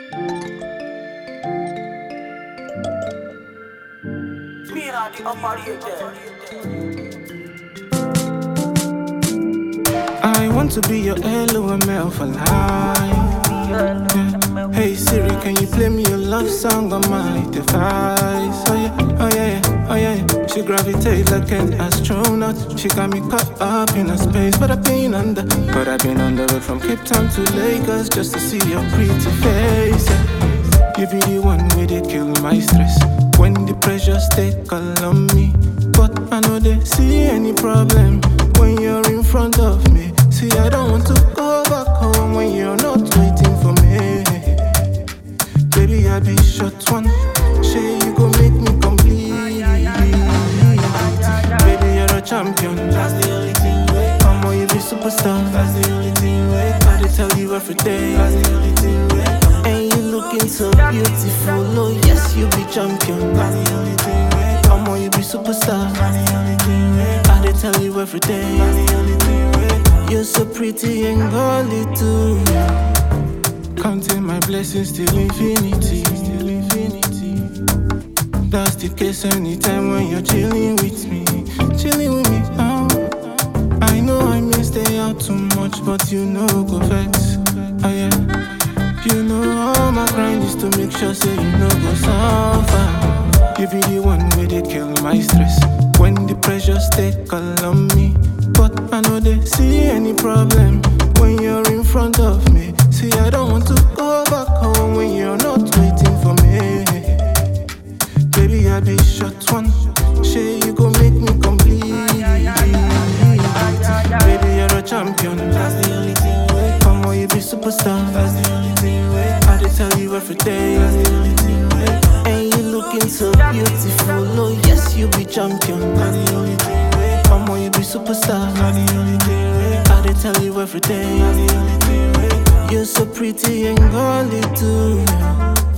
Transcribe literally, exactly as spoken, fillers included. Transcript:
I want to be your L O M L for life. Yeah. Hey Siri, can you play me a love song on my device? Oh yeah, oh yeah, yeah, oh yeah, yeah. She gravitate like an astronaut. She got me caught up in a space, but I've been under, but I've been on the road from Cape Town to Lagos just to see your pretty face. Yeah. You be the one where they kill my stress when the pressure take all on me. But I know they see any problem when you're in front of me. See, I don't want to go back home when you're not waiting for me. Baby, I be short one. Say you go make me complete. Baby, you're a champion. That's the only thing. Come on, you be superstar. That's the only thing. I dey tell you every day. That's the only thing. And you looking so beautiful. Oh yes, you be champion. That's the only thing. Come on, you be superstar. That's the only thing. I dey tell you every day. That's the only thing. You're so pretty and girly too. Counting my blessings till infinity, till infinity. That's the case anytime when you're chilling with me, chilling with me. Oh, I know I may stay out too much, but you know go vex. Oh yeah, you know all my grind is to make sure say you know go suffer. You be the one where they kill my stress when the pressure take all on me. But I know they see any problem when you're in front of me. See, I don't want to go back home when you're not waiting for me. Baby, I be short one. Say you go make me complete. Baby, you're a champion. That's the only thing. Come on, you be superstar. That's the only thing. I dey tell you every day. That's the only thing. And you looking so beautiful. Oh yes, you be champion. That's the only thing. Come on, you be superstar. That's the only thing. I dey tell you every day. That's the only thing. You're so pretty and girly too.